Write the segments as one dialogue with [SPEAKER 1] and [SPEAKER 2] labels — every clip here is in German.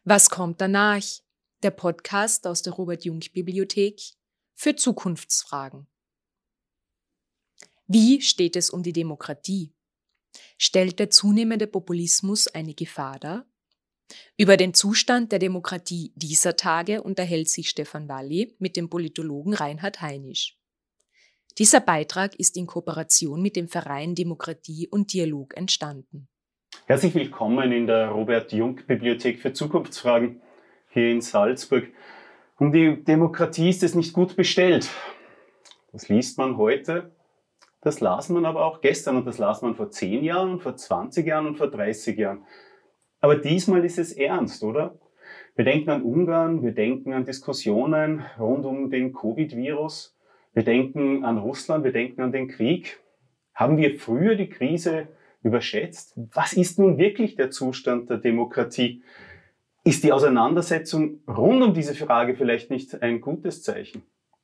[SPEAKER 1] Was kommt danach? Der Podcast aus der Robert-Jungk-Bibliothek für Zukunftsfragen. Wie steht es um die Demokratie? Stellt der zunehmende Populismus eine Gefahr dar? Über den Zustand der Demokratie dieser Tage unterhält sich Stefan Walli mit dem Politologen Reinhard Heinisch. Dieser Beitrag ist in Kooperation mit dem Verein Demokratie und Dialog entstanden.
[SPEAKER 2] Herzlich willkommen in der Robert-Jungk-Bibliothek für Zukunftsfragen hier in Salzburg. Um die Demokratie ist es nicht gut bestellt. Das liest man heute, das las man aber auch gestern und das las man vor 10 Jahren und vor 20 Jahren und vor 30 Jahren. Aber diesmal ist es ernst, oder? Wir denken an Ungarn, wir denken an Diskussionen rund um den Covid-Virus, wir denken an Russland, wir denken an den Krieg. Haben wir früher die Krise überschätzt? Was ist nun wirklich der Zustand der Demokratie? Ist die Auseinandersetzung rund um diese Frage vielleicht nicht ein gutes Zeichen?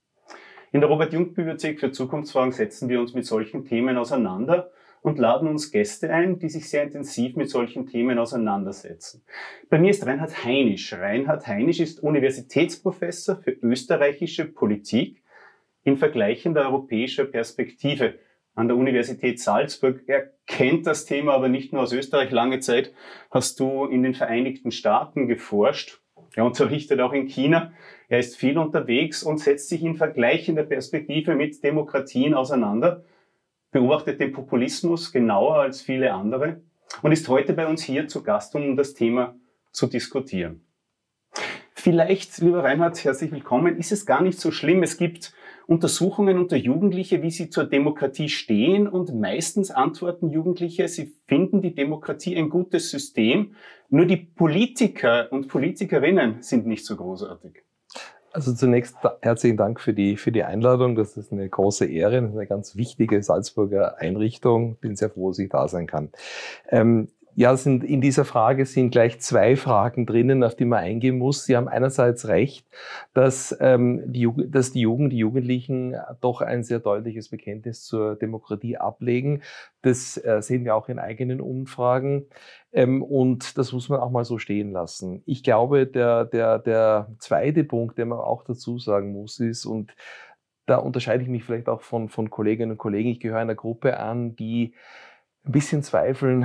[SPEAKER 2] In der Robert-Jungk-Bibliothek für Zukunftsfragen setzen wir uns mit solchen Themen auseinander und laden uns Gäste ein, die sich sehr intensiv mit solchen Themen auseinandersetzen. Bei mir ist Reinhard Heinisch. Reinhard Heinisch ist Universitätsprofessor für österreichische Politik in vergleichender europäischer Perspektive an der Universität Salzburg. Er kennt das Thema aber nicht nur aus Österreich. Lange Zeit hast du in den Vereinigten Staaten geforscht. Er unterrichtet auch in China. Er ist viel unterwegs und setzt sich in vergleichender Perspektive mit Demokratien auseinander, beobachtet den Populismus genauer als viele andere und ist heute bei uns hier zu Gast, um das Thema zu diskutieren. Vielleicht, lieber Reinhard, herzlich willkommen, ist es gar nicht so schlimm. Es gibt Untersuchungen unter Jugendliche, wie sie zur Demokratie stehen, und meistens antworten Jugendliche, sie finden die Demokratie ein gutes System, nur die Politiker und Politikerinnen sind nicht so großartig.
[SPEAKER 3] Also zunächst herzlichen Dank für die Einladung. Das ist eine große Ehre, das ist eine ganz wichtige Salzburger Einrichtung. Bin sehr froh, dass ich da sein kann. In dieser Frage sind gleich 2 Fragen drinnen, auf die man eingehen muss. Sie haben einerseits recht, dass die Jugendlichen doch ein sehr deutliches Bekenntnis zur Demokratie ablegen. Das sehen wir auch in eigenen Umfragen. Und das muss man auch mal so stehen lassen. Ich glaube, der zweite Punkt, den man auch dazu sagen muss, ist, und da unterscheide ich mich vielleicht auch von Kolleginnen und Kollegen, ich gehöre einer Gruppe an, die ein bisschen zweifelt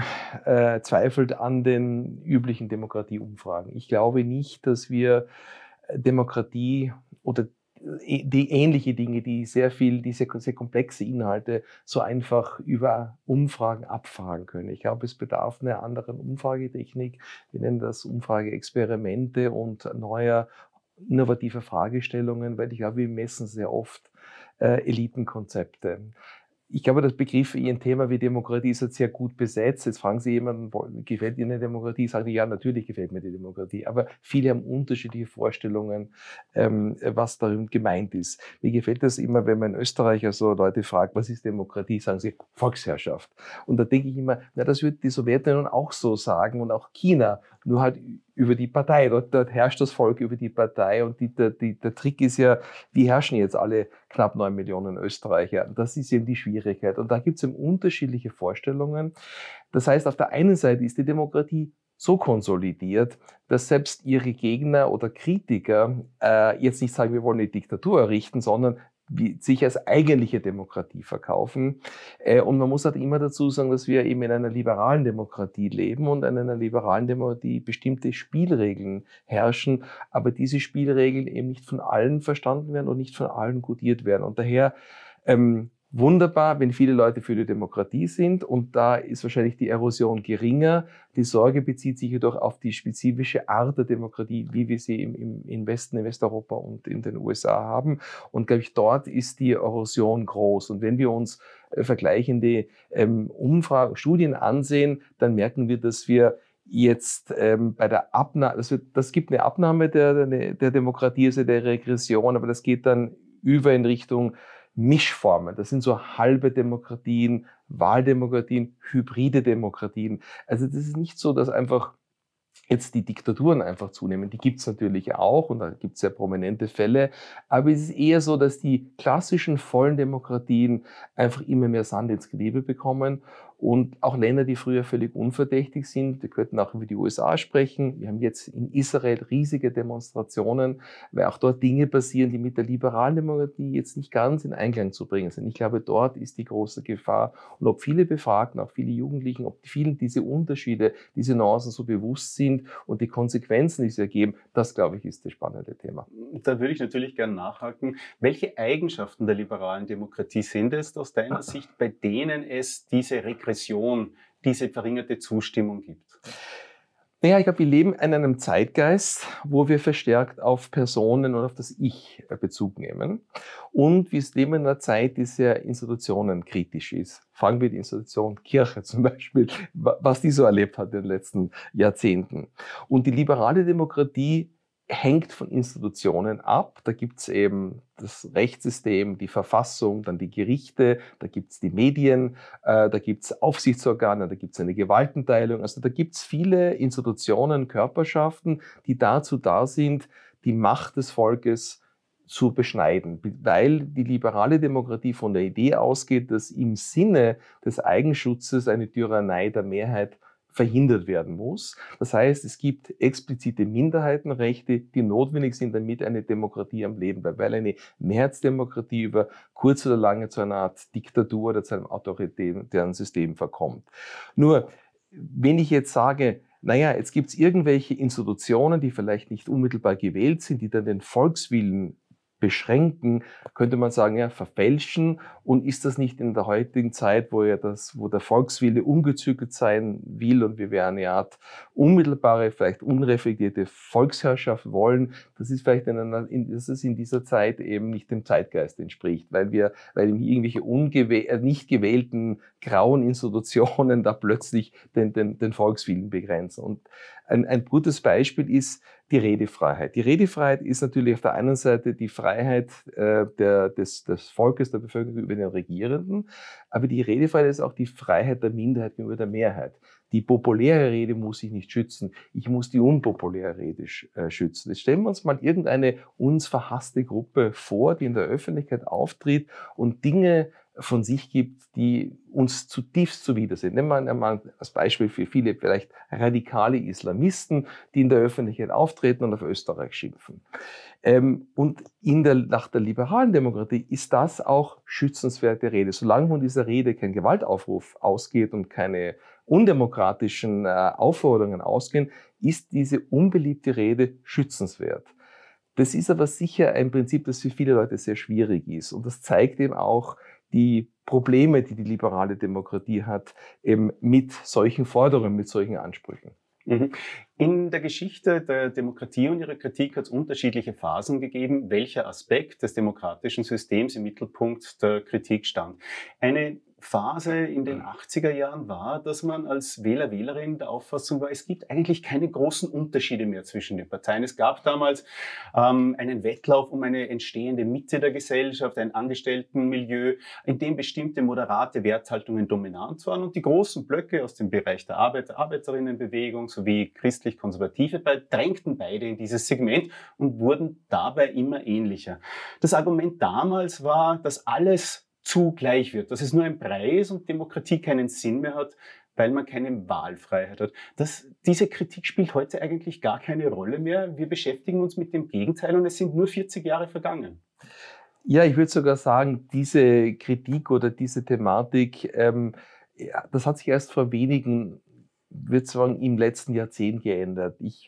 [SPEAKER 3] an den üblichen Demokratieumfragen. Ich glaube nicht, dass wir Demokratie oder die ähnliche Dinge, die sehr komplexe Inhalte so einfach über Umfragen abfragen können. Ich glaube, es bedarf einer anderen Umfragetechnik. Wir nennen das Umfrageexperimente und neuer innovativer Fragestellungen, weil ich glaube, wir messen sehr oft Elitenkonzepte. Ich glaube, das Begriff für ein Thema wie Demokratie ist jetzt sehr gut besetzt. Jetzt fragen Sie jemanden, gefällt Ihnen Demokratie? Sagen die, ja, natürlich gefällt mir die Demokratie. Aber viele haben unterschiedliche Vorstellungen, was darin gemeint ist. Mir gefällt das immer, wenn man in Österreich also Leute fragt, was ist Demokratie? Sagen sie, Volksherrschaft. Und da denke ich immer, na, das wird die Sowjetunion auch so sagen und auch China, nur halt über die Partei. Dort herrscht das Volk über die Partei, und der Trick ist ja, wie herrschen jetzt alle knapp 9 Millionen Österreicher? Das ist eben die Schwierigkeit. Und da gibt es eben unterschiedliche Vorstellungen. Das heißt, auf der einen Seite ist die Demokratie so konsolidiert, dass selbst ihre Gegner oder Kritiker jetzt nicht sagen, wir wollen eine Diktatur errichten, sondern sich als eigentliche Demokratie verkaufen. Und man muss halt immer dazu sagen, dass wir eben in einer liberalen Demokratie leben und in einer liberalen Demokratie bestimmte Spielregeln herrschen, aber diese Spielregeln eben nicht von allen verstanden werden und nicht von allen kodiert werden. Und daher wunderbar, wenn viele Leute für die Demokratie sind, und da ist wahrscheinlich die Erosion geringer. Die Sorge bezieht sich jedoch auf die spezifische Art der Demokratie, wie wir sie im Westen, in Westeuropa und in den USA haben. Und, glaube ich, dort ist die Erosion groß. Und wenn wir uns vergleichende Studien ansehen, dann merken wir, dass wir jetzt bei der Abnahme, das gibt eine Abnahme der Demokratie, also der Regression, aber das geht dann über in Richtung Mischformen. Das sind so halbe Demokratien, Wahldemokratien, hybride Demokratien. Also das ist nicht so, dass einfach jetzt die Diktaturen einfach zunehmen. Die gibt es natürlich auch und da gibt es sehr prominente Fälle. Aber es ist eher so, dass die klassischen vollen Demokratien einfach immer mehr Sand ins Getriebe bekommen. Und auch Länder, die früher völlig unverdächtig sind, wir könnten auch über die USA sprechen. Wir haben jetzt in Israel riesige Demonstrationen, weil auch dort Dinge passieren, die mit der liberalen Demokratie jetzt nicht ganz in Einklang zu bringen sind. Ich glaube, dort ist die große Gefahr. Und ob viele Befragten, auch viele Jugendlichen, ob vielen diese Unterschiede, diese Nuancen so bewusst sind und die Konsequenzen, die sie ergeben, das, glaube ich, ist das spannende Thema.
[SPEAKER 2] Da würde ich natürlich gerne nachhaken. Welche Eigenschaften der liberalen Demokratie sind es aus deiner Sicht, bei denen es diese Regression, diese verringerte Zustimmung gibt?
[SPEAKER 3] Naja, ich glaube, wir leben in einem Zeitgeist, wo wir verstärkt auf Personen und auf das Ich Bezug nehmen. Und wir leben in einer Zeit, die sehr institutionenkritisch ist. Fangen wir die Institution Kirche zum Beispiel, was die so erlebt hat in den letzten Jahrzehnten. Und die liberale Demokratie hängt von Institutionen ab. Da gibt es eben das Rechtssystem, die Verfassung, dann die Gerichte, da gibt es die Medien, da gibt es Aufsichtsorgane, da gibt es eine Gewaltenteilung. Also da gibt es viele Institutionen, Körperschaften, die dazu da sind, die Macht des Volkes zu beschneiden, weil die liberale Demokratie von der Idee ausgeht, dass im Sinne des Eigenschutzes eine Tyrannei der Mehrheit verhindert werden muss. Das heißt, es gibt explizite Minderheitenrechte, die notwendig sind, damit eine Demokratie am Leben bleibt, weil eine Mehrheitsdemokratie über kurz oder lange zu einer Art Diktatur oder zu einem autoritären System verkommt. Nur, wenn ich jetzt sage, naja, jetzt gibt es irgendwelche Institutionen, die vielleicht nicht unmittelbar gewählt sind, die dann den Volkswillen beschränken, könnte man sagen, ja, verfälschen. Und ist das nicht in der heutigen Zeit, wo der Volkswille ungezügelt sein will und wir eine Art unmittelbare, vielleicht unreflektierte Volksherrschaft wollen, das ist vielleicht dass es in dieser Zeit eben nicht dem Zeitgeist entspricht, weil irgendwelche nicht gewählten grauen Institutionen da plötzlich den Volkswillen begrenzen. Und ein gutes Beispiel ist die Redefreiheit. Die Redefreiheit ist natürlich auf der einen Seite die Freiheit des Volkes, der Bevölkerung über den Regierenden, aber die Redefreiheit ist auch die Freiheit der Minderheit gegenüber der Mehrheit. Die populäre Rede muss ich nicht schützen, ich muss die unpopuläre Rede schützen. Jetzt stellen wir uns mal irgendeine uns verhasste Gruppe vor, die in der Öffentlichkeit auftritt und Dinge von sich gibt, die uns zutiefst zuwider sind. Nehmen wir mal als Beispiel für viele vielleicht radikale Islamisten, die in der Öffentlichkeit auftreten und auf Österreich schimpfen. Und nach der liberalen Demokratie ist das auch schützenswerte Rede. Solange von dieser Rede kein Gewaltaufruf ausgeht und keine undemokratischen Aufforderungen ausgehen, ist diese unbeliebte Rede schützenswert. Das ist aber sicher ein Prinzip, das für viele Leute sehr schwierig ist. Und das zeigt eben auch die Probleme, die die liberale Demokratie hat, eben mit solchen Forderungen, mit solchen Ansprüchen.
[SPEAKER 2] In der Geschichte der Demokratie und ihrer Kritik hat es unterschiedliche Phasen gegeben, welcher Aspekt des demokratischen Systems im Mittelpunkt der Kritik stand. Eine Phase in den 80er Jahren war, dass man als Wähler, Wählerin der Auffassung war, es gibt eigentlich keine großen Unterschiede mehr zwischen den Parteien. Es gab damals einen Wettlauf um eine entstehende Mitte der Gesellschaft, ein Angestelltenmilieu, in dem bestimmte moderate Werthaltungen dominant waren und die großen Blöcke aus dem Bereich der Arbeiterinnenbewegung sowie christlich-konservative drängten beide in dieses Segment und wurden dabei immer ähnlicher. Das Argument damals war, dass alles zugleich wird, dass es nur ein Brei ist und Demokratie keinen Sinn mehr hat, weil man keine Wahlfreiheit hat. Diese Kritik spielt heute eigentlich gar keine Rolle mehr. Wir beschäftigen uns mit dem Gegenteil und es sind nur 40 Jahre vergangen.
[SPEAKER 3] Ja, ich würde sogar sagen, diese Kritik oder diese Thematik, das hat sich erst vor wenigen, würde sagen, im letzten Jahrzehnt geändert. Ich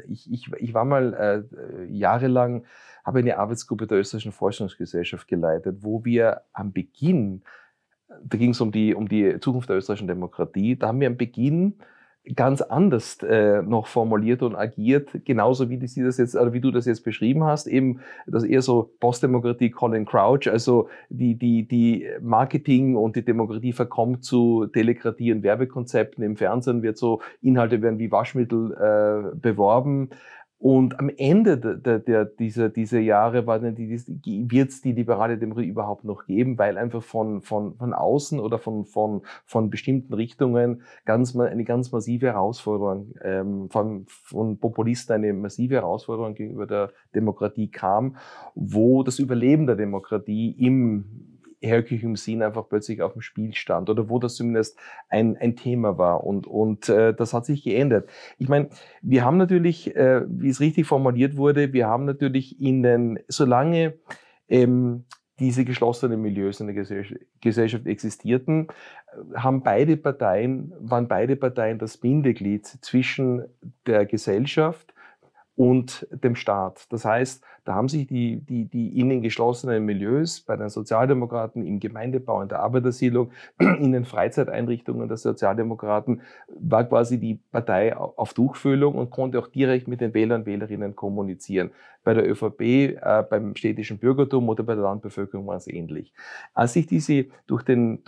[SPEAKER 3] war mal jahrelang, habe eine Arbeitsgruppe der Österreichischen Forschungsgesellschaft geleitet, wo wir am Beginn, da ging es um die Zukunft der österreichischen Demokratie, da haben wir am Beginn ganz anders noch formuliert und agiert, genauso wie du das jetzt beschrieben hast, eben das eher so Postdemokratie, Colin Crouch, also die Marketing und die Demokratie verkommt zu Telekratie und Werbekonzepten. Im Fernsehen Inhalte werden wie Waschmittel beworben. Und am Ende dieser Jahre wird es die liberale Demokratie überhaupt noch geben, weil einfach von außen oder von bestimmten Richtungen eine ganz massive Herausforderung, von Populisten eine massive Herausforderung gegenüber der Demokratie kam, wo das Überleben der Demokratie im herkömmlichen Sinn einfach plötzlich auf dem Spiel stand oder wo das zumindest ein Thema war. Und das hat sich geändert. Ich meine, wir haben natürlich, wie es richtig formuliert wurde, wir haben natürlich solange diese geschlossenen Milieus in der Gesellschaft existierten, waren beide Parteien das Bindeglied zwischen der Gesellschaft und dem Staat. Das heißt, da haben sich die in den geschlossenen Milieus bei den Sozialdemokraten im Gemeindebau, in der Arbeitersiedlung, in den Freizeiteinrichtungen der Sozialdemokraten, war quasi die Partei auf Tuchfühlung und konnte auch direkt mit den Wählern und Wählerinnen kommunizieren. Bei der ÖVP, beim städtischen Bürgertum oder bei der Landbevölkerung war es ähnlich. Als sich durch den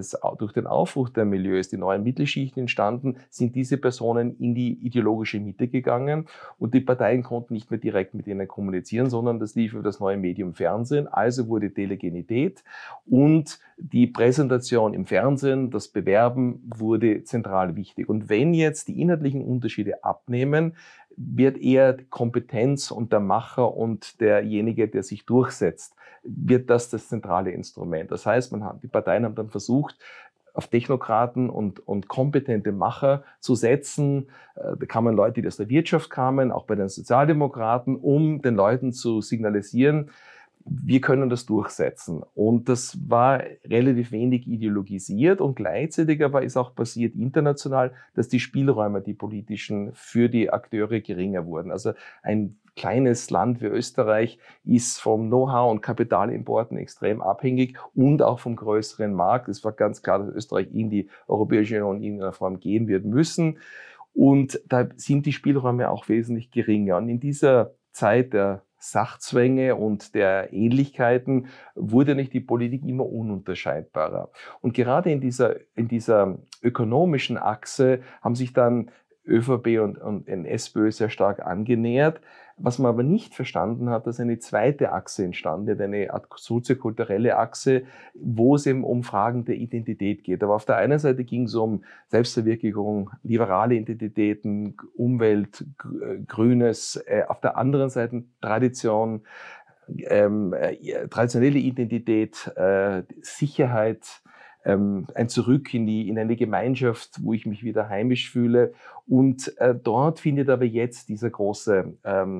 [SPEAKER 3] Aufbruch der Milieus, die neuen Mittelschichten entstanden, sind diese Personen in die ideologische Mitte gegangen und die Parteien konnten nicht mehr direkt mit ihnen kommunizieren, sondern das lief über das neue Medium Fernsehen. Also wurde Telegenität und die Präsentation im Fernsehen, das Bewerben wurde zentral wichtig. Und wenn jetzt die inhaltlichen Unterschiede abnehmen, wird eher die Kompetenz und der Macher und derjenige, der sich durchsetzt, wird das zentrale Instrument. Das heißt, die Parteien haben dann versucht, auf Technokraten und kompetente Macher zu setzen. Da kamen Leute, die aus der Wirtschaft kamen, auch bei den Sozialdemokraten, um den Leuten zu signalisieren, wir können das durchsetzen. Und das war relativ wenig ideologisiert und gleichzeitig aber ist auch passiert international, dass die Spielräume, die politischen, für die Akteure geringer wurden. Also ein kleines Land wie Österreich ist vom Know-how und Kapitalimporten extrem abhängig und auch vom größeren Markt. Es war ganz klar, dass Österreich in die Europäische Union in irgendeiner Form gehen wird müssen. Und da sind die Spielräume auch wesentlich geringer. Und in dieser Zeit der Sachzwänge und der Ähnlichkeiten wurde nicht die Politik immer ununterscheidbarer. Und gerade in dieser ökonomischen Achse haben sich dann ÖVP und NSPÖ sehr stark angenähert. Was man aber nicht verstanden hat, dass eine zweite Achse entstanden ist, eine Art soziokulturelle Achse, wo es eben um Fragen der Identität geht. Aber auf der einen Seite ging es um Selbstverwirklichung, liberale Identitäten, Umwelt, Grünes, auf der anderen Seite Tradition, traditionelle Identität, Sicherheit, ein Zurück in eine Gemeinschaft, wo ich mich wieder heimisch fühle. Und dort findet aber jetzt dieser große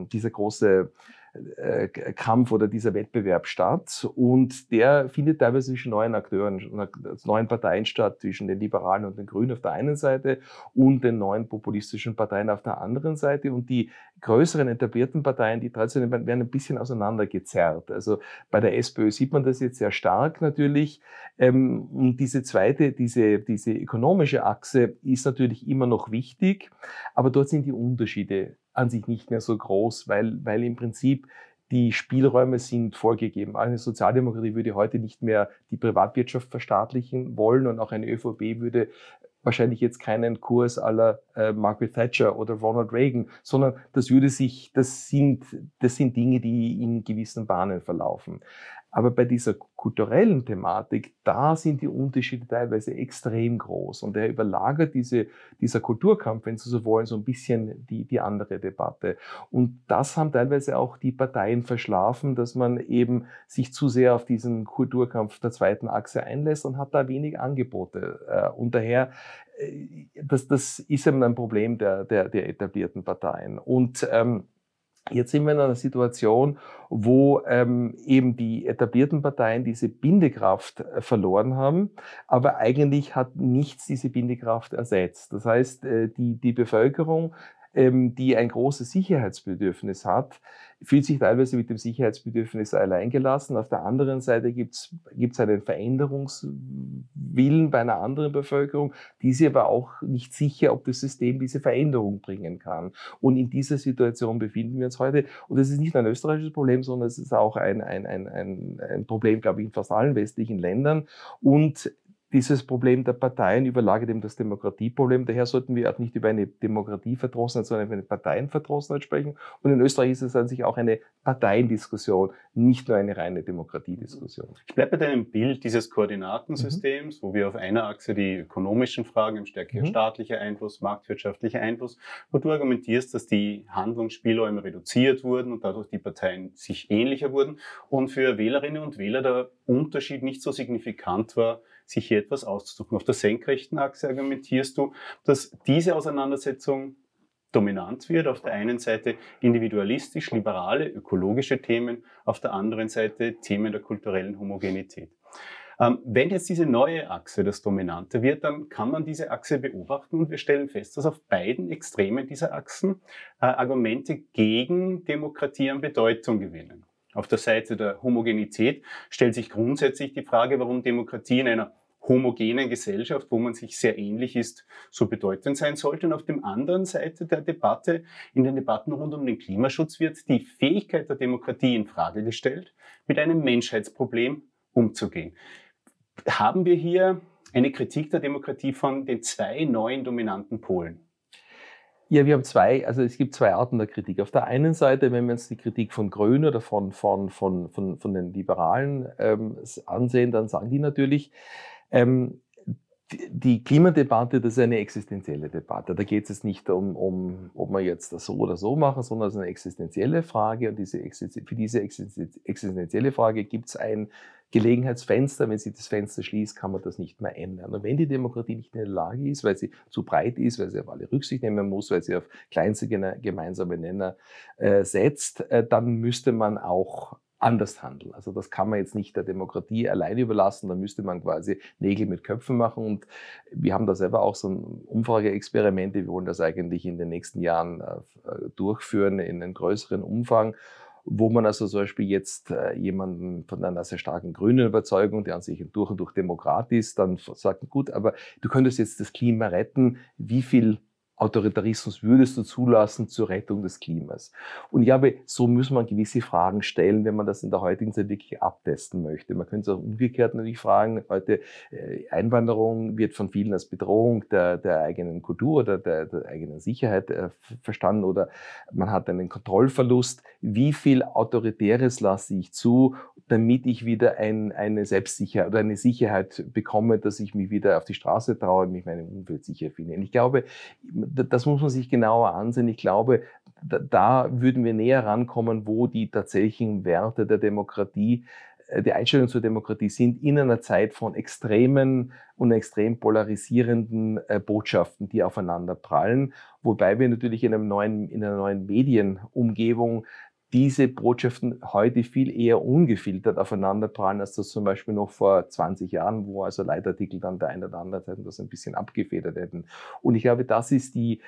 [SPEAKER 3] Kampf oder dieser Wettbewerb statt. Und der findet teilweise zwischen neuen Akteuren, neuen Parteien statt, zwischen den Liberalen und den Grünen auf der einen Seite und den neuen populistischen Parteien auf der anderen Seite. Und die größeren etablierten Parteien, die traditionellen, werden ein bisschen auseinandergezerrt. Also bei der SPÖ sieht man das jetzt sehr stark natürlich. Und diese ökonomische Achse ist natürlich immer noch wichtig, aber dort sind die Unterschiede an sich nicht mehr so groß, weil im Prinzip die Spielräume sind vorgegeben. Eine Sozialdemokratie würde heute nicht mehr die Privatwirtschaft verstaatlichen wollen und auch eine ÖVP würde wahrscheinlich jetzt keinen Kurs à la Margaret Thatcher oder Ronald Reagan, sondern das sind Dinge, die in gewissen Bahnen verlaufen. Aber bei dieser kulturellen Thematik, da sind die Unterschiede teilweise extrem groß und er überlagert dieser Kulturkampf, wenn Sie so wollen, so ein bisschen die andere Debatte. Und das haben teilweise auch die Parteien verschlafen, dass man eben sich zu sehr auf diesen Kulturkampf der zweiten Achse einlässt und hat da wenig Angebote. Und daher, das ist eben ein Problem der etablierten Parteien. Und jetzt sind wir in einer Situation, wo eben die etablierten Parteien diese Bindekraft verloren haben, aber eigentlich hat nichts diese Bindekraft ersetzt. Das heißt, die Bevölkerung, die ein großes Sicherheitsbedürfnis hat, fühlt sich teilweise mit dem Sicherheitsbedürfnis alleingelassen. Auf der anderen Seite gibt's einen Veränderungswillen bei einer anderen Bevölkerung, die ist aber auch nicht sicher, ob das System diese Veränderung bringen kann. Und in dieser Situation befinden wir uns heute. Und das ist nicht ein österreichisches Problem, sondern es ist auch ein Problem, glaube ich, in fast allen westlichen Ländern. Und dieses Problem der Parteien überlagert eben das Demokratieproblem. Daher sollten wir auch nicht über eine Demokratieverdrossenheit, sondern über eine Parteienverdrossenheit sprechen. Und in Österreich ist es an sich auch eine Parteiendiskussion, nicht nur eine reine Demokratiediskussion.
[SPEAKER 2] Ich bleibe bei deinem Bild dieses Koordinatensystems, wo wir auf einer Achse die ökonomischen Fragen, stärker staatlicher Einfluss, marktwirtschaftlicher Einfluss, wo du argumentierst, dass die Handlungsspielräume reduziert wurden und dadurch die Parteien sich ähnlicher wurden und für Wählerinnen und Wähler der Unterschied nicht so signifikant war, sich hier etwas auszusuchen. Auf der senkrechten Achse argumentierst du, dass diese Auseinandersetzung dominant wird. Auf der einen Seite individualistisch, liberale, ökologische Themen, auf der anderen Seite Themen der kulturellen Homogenität. Wenn jetzt diese neue Achse das Dominante wird, dann kann man diese Achse beobachten und wir stellen fest, dass auf beiden Extremen dieser Achsen Argumente gegen Demokratie an Bedeutung gewinnen. Auf der Seite der Homogenität stellt sich grundsätzlich die Frage, warum Demokratie in einer homogenen Gesellschaft, wo man sich sehr ähnlich ist, so bedeutend sein sollte. Und auf der anderen Seite der Debatte, in den Debatten rund um den Klimaschutz, wird die Fähigkeit der Demokratie in Frage gestellt, mit einem Menschheitsproblem umzugehen. Haben wir hier eine Kritik der Demokratie von den zwei neuen dominanten Polen?
[SPEAKER 3] Ja, es gibt zwei Arten der Kritik. Auf der einen Seite, wenn wir uns die Kritik von Grünen oder von den Liberalen ansehen, dann sagen die natürlich, die Klimadebatte, das ist eine existenzielle Debatte. Da geht es nicht ob wir jetzt das so oder so machen, sondern es ist eine existenzielle Frage. Und für diese existenzielle Frage gibt es ein Gelegenheitsfenster. Wenn sich das Fenster schließt, kann man das nicht mehr ändern. Und wenn die Demokratie nicht in der Lage ist, weil sie zu breit ist, weil sie auf alle Rücksicht nehmen muss, weil sie auf kleinste gemeinsame Nenner setzt, dann müsste man auch anders handeln. Also das kann man jetzt nicht der Demokratie alleine überlassen, da müsste man quasi Nägel mit Köpfen machen und wir haben da selber auch so ein Umfrageexperimente, wir wollen das eigentlich in den nächsten Jahren durchführen in einem größeren Umfang, wo man also zum Beispiel jetzt jemanden von einer sehr starken grünen Überzeugung, der an sich durch und durch Demokrat ist, dann sagt, gut, aber du könntest jetzt das Klima retten, wie viel Autoritarismus würdest du zulassen zur Rettung des Klimas? Und ich glaube, so muss man gewisse Fragen stellen, wenn man das in der heutigen Zeit wirklich abtesten möchte. Man könnte es auch umgekehrt natürlich fragen, heute Einwanderung wird von vielen als Bedrohung der eigenen Kultur oder der eigenen Sicherheit verstanden oder man hat einen Kontrollverlust. Wie viel Autoritäres lasse ich zu, damit ich wieder eine Selbstsicherheit oder eine Sicherheit bekomme, dass ich mich wieder auf die Straße traue, mich meinem Umfeld sicher finde? Und ich glaube, das muss man sich genauer ansehen. Ich glaube, da würden wir näher rankommen, wo die tatsächlichen Werte der Demokratie, die Einstellung zur Demokratie sind, in einer Zeit von extremen und extrem polarisierenden Botschaften, die aufeinander prallen. Wobei wir natürlich in einer neuen Medienumgebung diese Botschaften heute viel eher ungefiltert aufeinanderprallen, als das zum Beispiel noch vor 20 Jahren, wo also Leitartikel dann der einen oder anderen Seite das ein bisschen abgefedert hätten. Und ich glaube, das ist die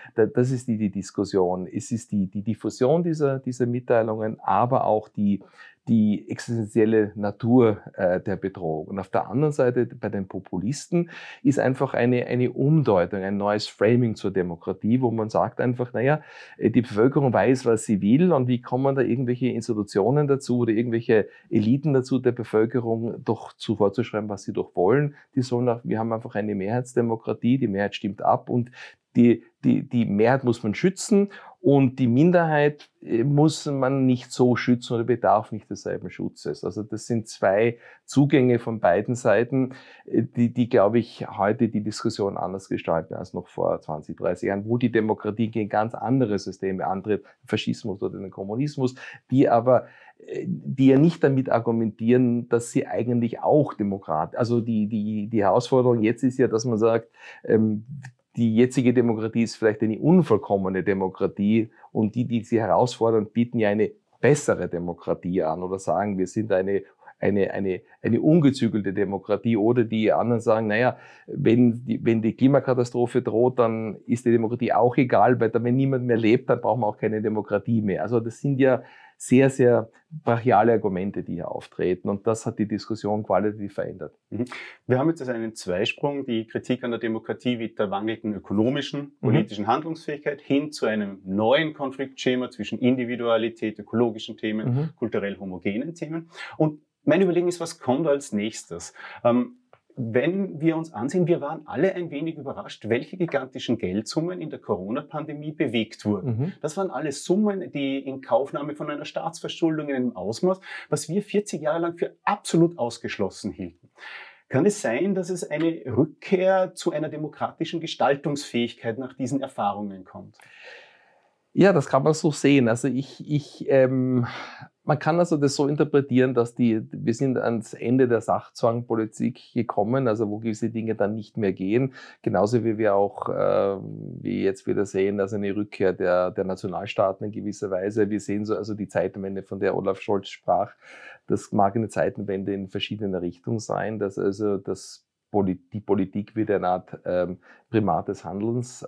[SPEAKER 3] Diskussion. Es ist die Diffusion dieser Mitteilungen, aber auch die existenzielle Natur der Bedrohung. Und auf der anderen Seite bei den Populisten ist einfach eine Umdeutung, ein neues Framing zur Demokratie, wo man sagt einfach, naja, die Bevölkerung weiß, was sie will und wie kommen da irgendwelche Institutionen dazu oder irgendwelche Eliten dazu, der Bevölkerung doch vorzuschreiben, was sie doch wollen. Wir haben einfach eine Mehrheitsdemokratie, die Mehrheit stimmt ab und die Mehrheit muss man schützen und die Minderheit muss man nicht so schützen oder bedarf nicht desselben Schutzes. Also das sind zwei Zugänge von beiden Seiten, die glaube ich, heute die Diskussion anders gestalten als noch vor 20, 30 Jahren, wo die Demokratie gegen ganz andere Systeme antritt, Faschismus oder den Kommunismus, die ja nicht damit argumentieren, dass sie eigentlich auch also die Herausforderung jetzt ist ja, dass man sagt, die jetzige Demokratie ist vielleicht eine unvollkommene Demokratie und die sie herausfordern, bieten ja eine bessere Demokratie an oder sagen, wir sind eine ungezügelte Demokratie oder die anderen sagen, naja, wenn die Klimakatastrophe droht, dann ist die Demokratie auch egal, weil wenn niemand mehr lebt, dann brauchen wir auch keine Demokratie mehr. Also das sind ja sehr, sehr brachiale Argumente, die hier auftreten. Und das hat die Diskussion qualitativ verändert.
[SPEAKER 2] Wir haben jetzt also einen Zweisprung, die Kritik an der Demokratie mit der wandelnden ökonomischen, politischen Handlungsfähigkeit hin zu einem neuen Konfliktschema zwischen Individualität, ökologischen Themen, kulturell homogenen Themen. Und meine Überlegung ist, was kommt als nächstes? wenn wir uns ansehen, wir waren alle ein wenig überrascht, welche gigantischen Geldsummen in der Corona-Pandemie bewegt wurden. Das waren alles Summen, die in Kaufnahme von einer Staatsverschuldung in einem Ausmaß, was wir 40 Jahre lang für absolut ausgeschlossen hielten. Kann es sein, dass es eine Rückkehr zu einer demokratischen Gestaltungsfähigkeit nach diesen Erfahrungen kommt?
[SPEAKER 3] Ja, das kann man so sehen. Also man kann also das so interpretieren, dass wir sind ans Ende der Sachzwangpolitik gekommen, also wo gewisse Dinge dann nicht mehr gehen. Genauso wie wir auch, wie jetzt wieder sehen, also eine Rückkehr der Nationalstaaten in gewisser Weise. Wir sehen so also die Zeitenwende, von der Olaf Scholz sprach. Das mag eine Zeitenwende in verschiedener Richtung sein, dass also die Politik wieder eine Art Primat des Handelns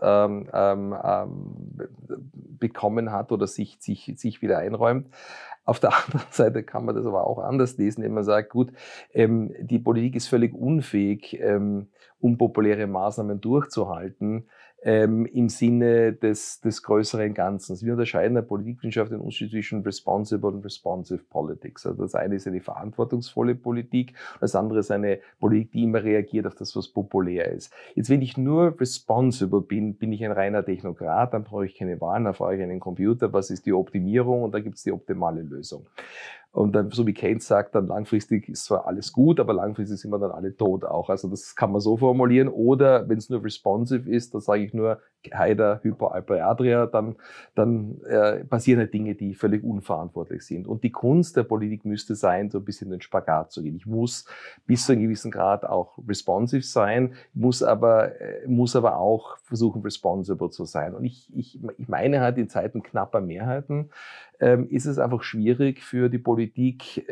[SPEAKER 3] bekommen hat oder sich wieder einräumt. Auf der anderen Seite kann man das aber auch anders lesen, indem man sagt, gut, die Politik ist völlig unfähig, unpopuläre Maßnahmen durchzuhalten, im Sinne des größeren Ganzen. Wir unterscheiden in der Politikwissenschaft zwischen responsible und responsive politics. Also das eine ist eine verantwortungsvolle Politik, das andere ist eine Politik, die immer reagiert auf das, was populär ist. Jetzt, wenn ich nur responsible bin ich ein reiner Technokrat, dann brauche ich keine Wahlen, dann brauche ich einen Computer, was ist die Optimierung und da gibt es die optimale Lösung. Und dann, so wie Keynes sagt, dann langfristig ist zwar alles gut, aber langfristig sind wir dann alle tot auch. Also das kann man so formulieren. Oder wenn es nur responsive ist, dann sage ich nur Haida, Hyper, Alpe, Adria, dann passieren halt Dinge, die völlig unverantwortlich sind. Und die Kunst der Politik müsste sein, so ein bisschen den Spagat zu gehen. Ich muss bis zu einem gewissen Grad auch responsive sein, muss aber auch versuchen, responsible zu sein. Und ich meine halt, in Zeiten knapper Mehrheiten ist es einfach schwierig für die Politik,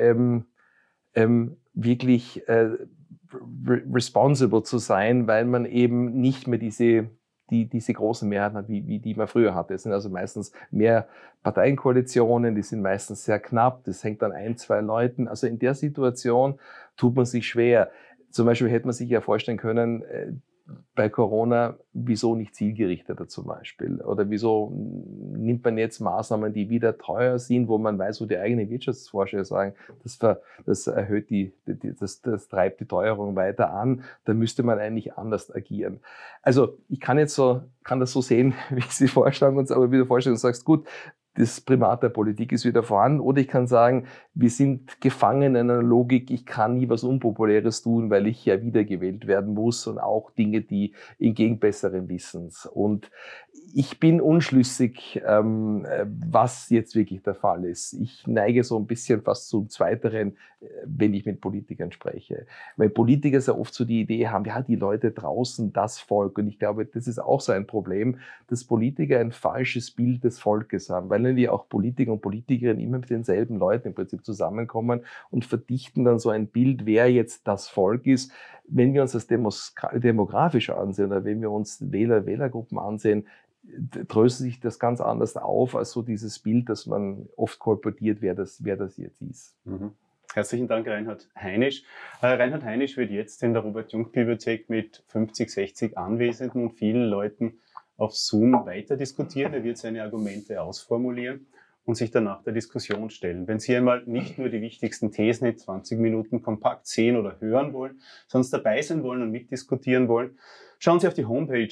[SPEAKER 3] wirklich responsible zu sein, weil man eben nicht mehr diese großen Mehrheiten hat, wie die man früher hatte. Es sind also meistens mehr Parteienkoalitionen, die sind meistens sehr knapp, das hängt an ein, zwei Leuten. Also in der Situation tut man sich schwer. Zum Beispiel hätte man sich ja vorstellen können, bei Corona, wieso nicht zielgerichteter zum Beispiel? Oder wieso nimmt man jetzt Maßnahmen, die wieder teuer sind, wo man weiß, wo die eigenen Wirtschaftsforscher sagen, das erhöht das treibt die Teuerung weiter an, da müsste man eigentlich anders agieren. Also ich kann das so sehen, wie Sie vorschlagen, aber wieder vorstellen und sagst, gut, das Primat der Politik ist wieder vorhanden. Oder ich kann sagen, wir sind gefangen in einer Logik, ich kann nie was Unpopuläres tun, weil ich ja wiedergewählt werden muss und auch Dinge, die entgegen besseren Wissens. Und ich bin unschlüssig, was jetzt wirklich der Fall ist. Ich neige so ein bisschen fast zum Zweiteren, wenn ich mit Politikern spreche. Weil Politiker sehr oft so die Idee haben, ja, die Leute draußen, das Volk. Und ich glaube, das ist auch so ein Problem, dass Politiker ein falsches Bild des Volkes haben, weil nämlich auch Politiker und Politikerinnen immer mit denselben Leuten im Prinzip zusammenkommen und verdichten dann so ein Bild, wer jetzt das Volk ist. Wenn wir uns das demografisch ansehen oder wenn wir uns Wählergruppen ansehen, dröselt sich das ganz anders auf als so dieses Bild, das man oft kolportiert, wer das jetzt ist.
[SPEAKER 2] Mhm. Herzlichen Dank, Reinhard Heinisch. Reinhard Heinisch wird jetzt in der Robert-Jung-Bibliothek mit 50, 60 Anwesenden und vielen Leuten auf Zoom weiter diskutieren. Er wird seine Argumente ausformulieren und sich danach der Diskussion stellen. Wenn Sie einmal nicht nur die wichtigsten Thesen in 20 Minuten kompakt sehen oder hören wollen, sondern dabei sein wollen und mitdiskutieren wollen, schauen Sie auf die Homepage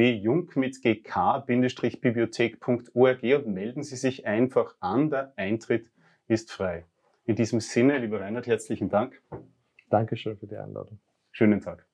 [SPEAKER 2] www.jung-bibliothek.org und melden Sie sich einfach an. Der Eintritt ist frei. In diesem Sinne, lieber Reinhard, herzlichen Dank.
[SPEAKER 3] Dankeschön für die Einladung.
[SPEAKER 2] Schönen Tag.